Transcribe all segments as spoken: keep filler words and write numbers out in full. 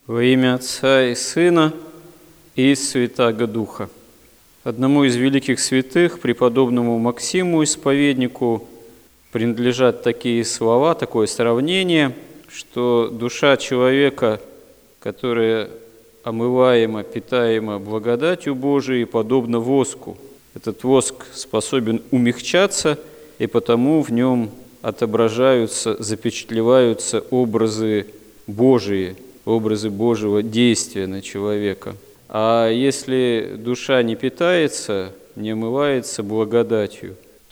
Во имя Отца и Сына и Святаго Духа. Одному из великих святых, преподобному Максиму, исповеднику, принадлежат такие слова, такое сравнение, что душа человека, которая омываема, питаема благодатью Божией, подобна воску. Этот воск способен умягчаться, и потому в нем отображаются, запечатлеваются образы Божии, образы Божьего действия на человека. А если душа не питается, не омывается благодатью,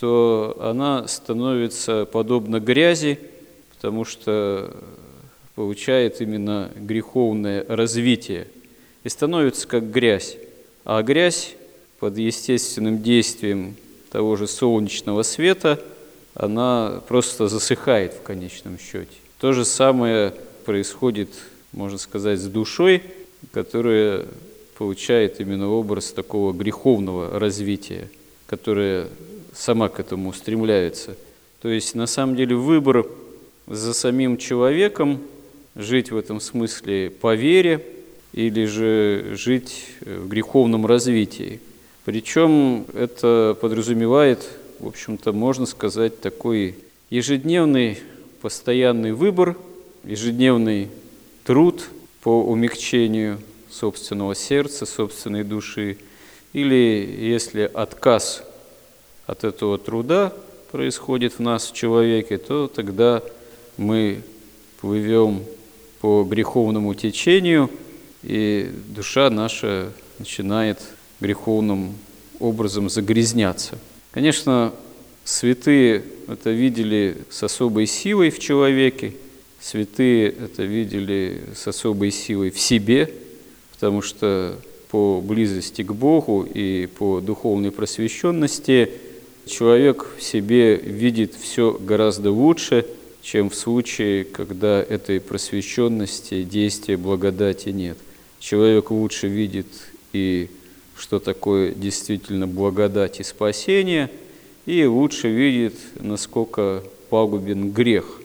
то она становится подобна грязи, потому что получает именно греховное развитие и становится как грязь. А грязь под естественным действием того же солнечного света, она просто засыхает в конечном счете. То же самое происходит, можно сказать, с душой, которая получает именно образ такого греховного развития, которая сама к этому стремляется. То есть, на самом деле, выбор за самим человеком жить в этом смысле по вере или же жить в греховном развитии. Причем это подразумевает, в общем-то, можно сказать, такой ежедневный, постоянный выбор, ежедневный труд по умягчению собственного сердца, собственной души, или если отказ от этого труда происходит в нас, в человеке, то тогда мы плывем по греховному течению, и душа наша начинает греховным образом загрязняться. Конечно, святые это видели с особой силой в человеке, святые это видели с особой силой в себе, потому что по близости к Богу и по духовной просвещенности человек в себе видит все гораздо лучше, чем в случае, когда этой просвещенности, действия благодати нет. Человек лучше видит и что такое действительно благодать и спасение, и лучше видит, насколько пагубен грех.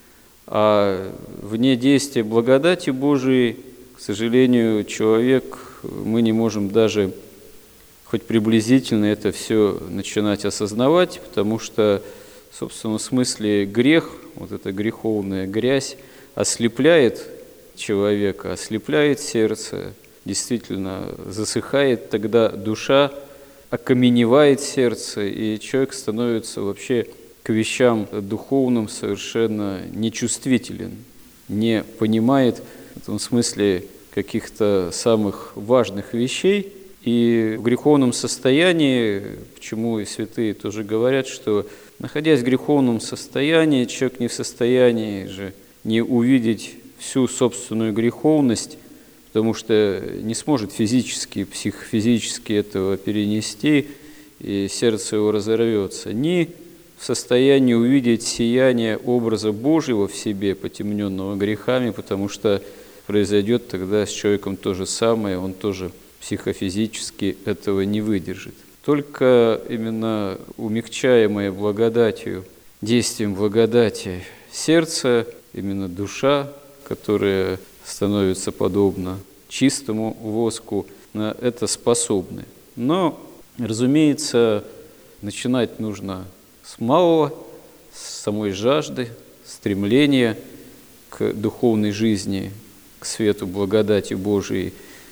А вне действия благодати Божией, к сожалению, человек, мы не можем даже хоть приблизительно это все начинать осознавать, потому что в собственном смысле грех, вот эта греховная грязь, ослепляет человека, ослепляет сердце, действительно засыхает тогда душа, окаменевает сердце, и человек становится вообще к вещам духовным совершенно нечувствителен, не понимает в этом смысле каких-то самых важных вещей. И в греховном состоянии, почему и святые тоже говорят, что находясь в греховном состоянии, человек не в состоянии же не увидеть всю собственную греховность, потому что не сможет физически, психофизически этого перенести, и сердце его разорвется, ни в состоянии увидеть сияние образа Божьего в себе, потемненного грехами, потому что произойдет тогда с человеком то же самое, он тоже психофизически этого не выдержит. Только именно умягчаемое благодатью, действием благодати сердце, именно душа, которая становится подобна чистому воску, на это способны. Но, разумеется, начинать нужно с малого, с самой жажды, стремления к духовной жизни, к свету благодати Божией.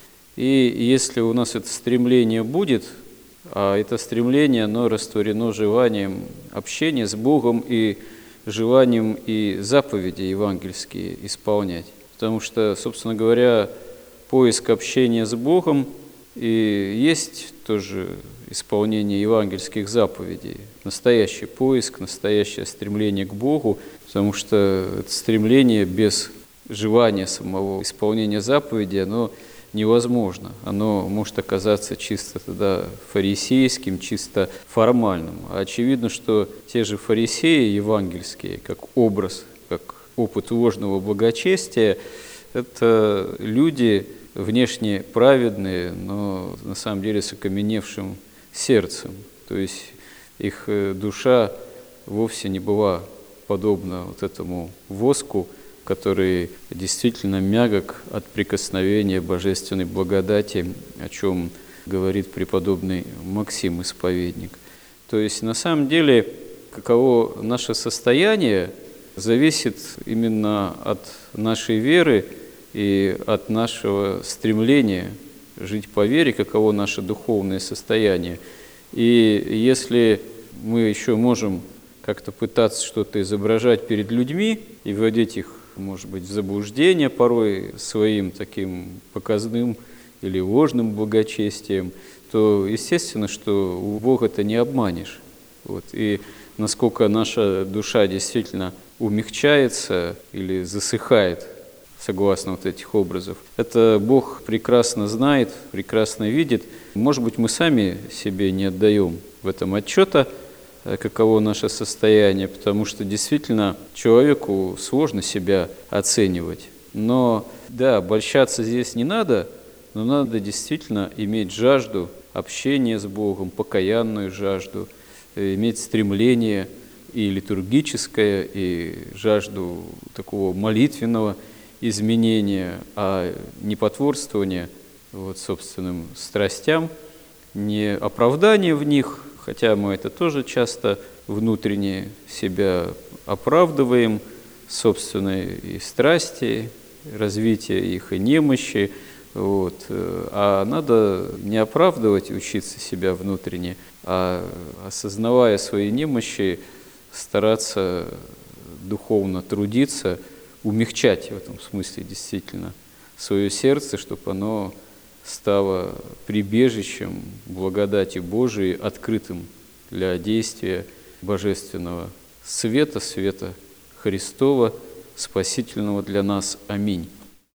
И если у нас это стремление будет, а это стремление, оно растворено желанием общения с Богом и желанием и заповеди евангельские исполнять. Потому что, собственно говоря, поиск общения с Богом и есть тоже исполнение евангельских заповедей. Настоящий поиск, настоящее стремление к Богу, потому что это стремление без желания самого исполнения заповедей, оно невозможно. Оно может оказаться чисто тогда фарисейским, чисто формальным. А очевидно, что те же фарисеи евангельские, как образ, как опыт ложного благочестия, это люди внешне праведные, но на самом деле с окаменевшим сердцем. То есть их душа вовсе не была подобна вот этому воску, который действительно мягок от прикосновения божественной благодати, о чем говорит преподобный Максим Исповедник. То есть на самом деле, каково наше состояние, зависит именно от нашей веры и от нашего стремления жить по вере, каково наше духовное состояние. И если мы еще можем как-то пытаться что-то изображать перед людьми и вводить их, может быть, в заблуждение порой своим таким показным или ложным благочестием, то естественно, что у Бога-то не обманешь. Вот. И насколько наша душа действительно умягчается или засыхает, согласно вот этих образов, это Бог прекрасно знает, прекрасно видит. Может быть, мы сами себе не отдаем в этом отчета, каково наше состояние, потому что действительно человеку сложно себя оценивать. Но да, обольщаться здесь не надо, но надо действительно иметь жажду общения с Богом, покаянную жажду, иметь стремление и литургическое, и жажду такого молитвенного изменения, а не потворствования вот, собственным страстям, не оправдание в них, хотя мы это тоже часто внутренне себя оправдываем, собственной и страсти, развития их и немощи. Вот. А надо не оправдывать, учиться себя внутренне, а, осознавая свои немощи, стараться духовно трудиться, умягчать в этом смысле действительно свое сердце, чтобы оно стало прибежищем благодати Божией, открытым для действия божественного света, света Христова, спасительного для нас. Аминь.